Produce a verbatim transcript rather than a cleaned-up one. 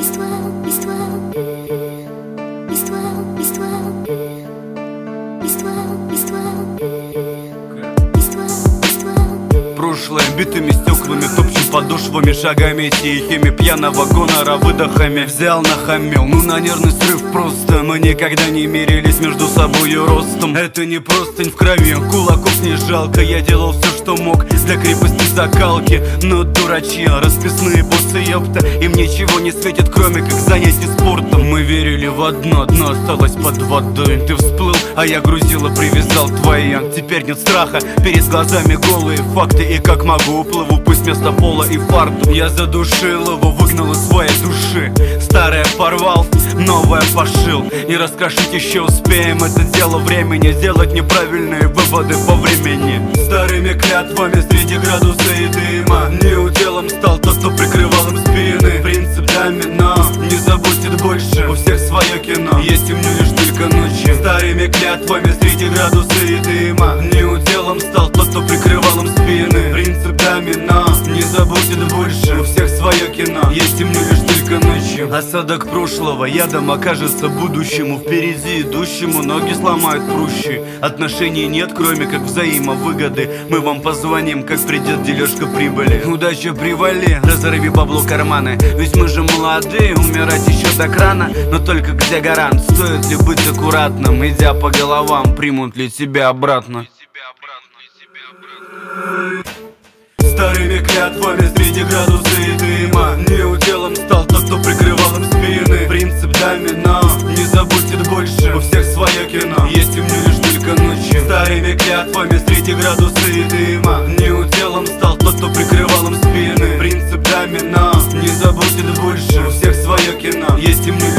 Histoire, histoire, histoire, histoire, histoire, histoire, histoire. Прошлое битыми стеклами, топчем подошвами, шагами тихими, пьяного гонора выдохами. Взял, нахамил, ну на нервный срыв просто. Мы никогда не мерились между собою ростом. Это не простынь в крови, кулаков не жалко. Я делал все, что мог для крепости закалки. Но дурачьи, расписные боссы, ёпта. Им ничего не светит, кроме как занятий спортом. Мы верили в одно, дно осталось под водой. Ты всплыл, а я грузил и привязал твои. Теперь нет страха, перед глазами голые факты. И как могу уплыву, пусть вместо пола и фарту. Я задушил его, выгнал из своей души. Старое порвал, новое пошил. Не раскрошить еще успеем, это дело времени. Сделать неправильные выводы по времени. Старыми клятвами среди градуса и дыма. Неуделом стал тот, кто прикрывал им спины. Принцип домино, не забудет больше. У всех свое кино, есть у меня лишь только ночи. Старыми клятвами среди градуса и дыма. Неуделом стал тот, кто прикрывал им спины. Принцип домино, не забудет больше. У всех свое кино, есть у меня лишь только ночью. Осадок прошлого ядом окажется будущему. Впереди идущему ноги сломают прущи. Отношений нет, кроме как взаимовыгоды. Мы вам позвоним, как придет дележка прибыли. Удача привали, разорви бабло карманы. Ведь мы же молодые, умирать еще так рано. Но только где гарант, стоит ли быть аккуратным? Идя по головам, примут ли тебя обратно? Старыми клятвами среди градуса и дыма. Неуделом стал тот, кто прикрывал им спины. Принцип домино, не забудет больше. У всех свое кино, есть у меня лишь только ночи. Старыми клятвами среди градуса и дыма. Неуделом стал тот, кто прикрывал им спины. Принцип домино, не забудет больше. У всех свое кино, есть у меня